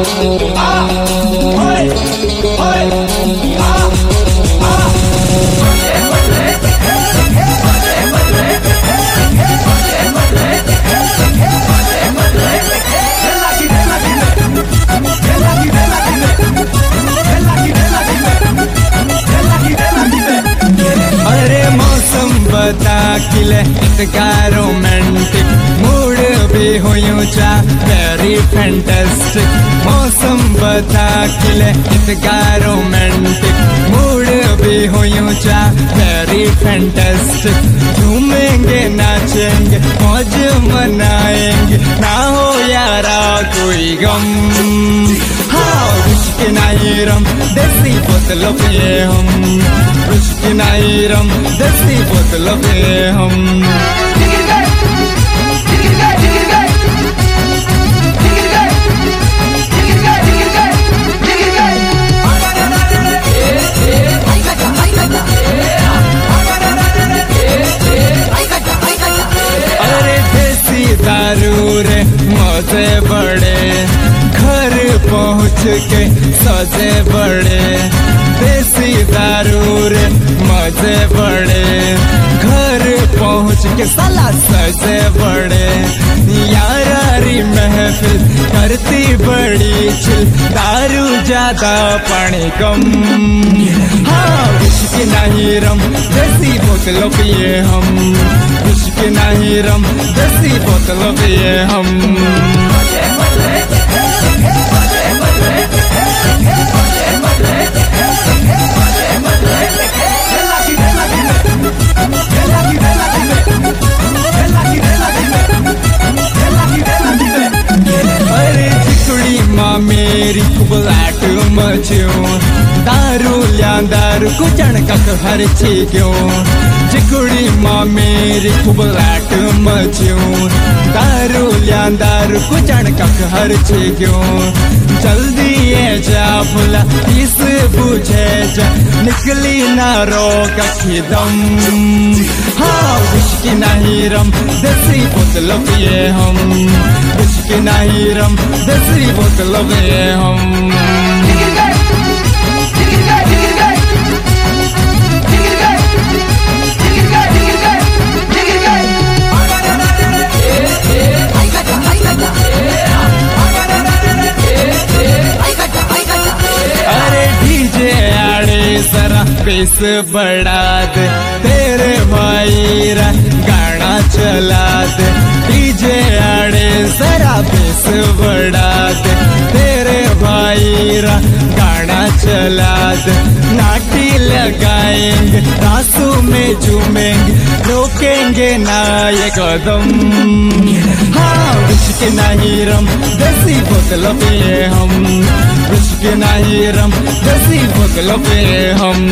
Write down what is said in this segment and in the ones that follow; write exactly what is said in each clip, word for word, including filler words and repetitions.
अरे मौसम बता किले इतका रोमांटिक मूड भी हुयूं चा वेरी फैंटास्टिक। मौसम बता किले इतका रोमांटिक मूड भी हुयूं चा वेरी फैंटास्टिक। झूमेंगे नाचेंगे मौज मनाएंगे ना हो यारा कोई गम। हाँ विस्की नहीं रम देसी बोतलों पे हम, विस्की नहीं रम देसी बोतलों पे हम। अरे देसी दारू रे मौजे बड़े घर पहुँच के सजे बड़े। देसी दारू रे मजे बड़े घर पहुँच के साला सजे बड़े। यारारी महफिल करती बड़ी चिल दारू ज्यादा पानी कम। हाँ विस्की नहीं रम देसी बोतलों पिए हम, विस्की नहीं रम देसी बोतलों पिए हम। अरे चिकुड़ी माँ मेरी खूब लाट मचूं दारू लिया दारू कुचण कक हर छी क्यों। चिकुड़ी माँ मेरी खूब लाट मचूं दारू लिया दारू कुचण कक हर छी क्यों। जल्दी ये जा भुला इस बुझे जा निकली ना रो कखी दम। हाँ विस्की नहीं रम देसी बोतलों पिए हम, विस्की नहीं रम देसी बोतलों पिए हम। अरे डीजे आड़े जरा बेस बढ़ा दे तेरे भाई रा गाना चला दे। डीजे आड़े जरा बेस बढ़ा दे तेरे भाई रा गाना चला दे। नाटी लगाएंगे रासू में झूमेंगे रोकेंगे ना ये कदम। हाँ विस्की नहीं रम देसी बोतलों पे हम, विस्की नहीं रम देसी बोतलों पे हम।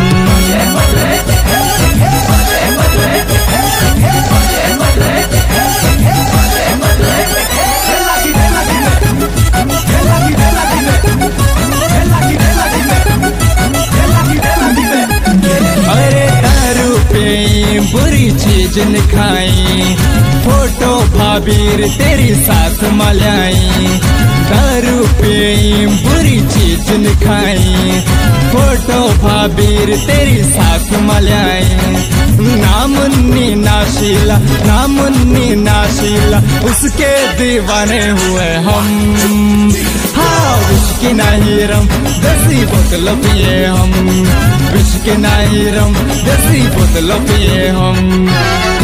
अरे दारू पे बुरी चीज न खाई फोटो भाभीर तेरी साथ मलाई। दारू पे बुरी चीज न खाई फोटो भाभीर तेरी साथ मलाई। ना मुन्नी नाशीला ना मुन्नी नाशीला उसके दीवाने हुए हम। हाँ विस्की नहीं रम देसी बोतलों पिए हम, विस्की नहीं रम देसी बोतलों पिए हम।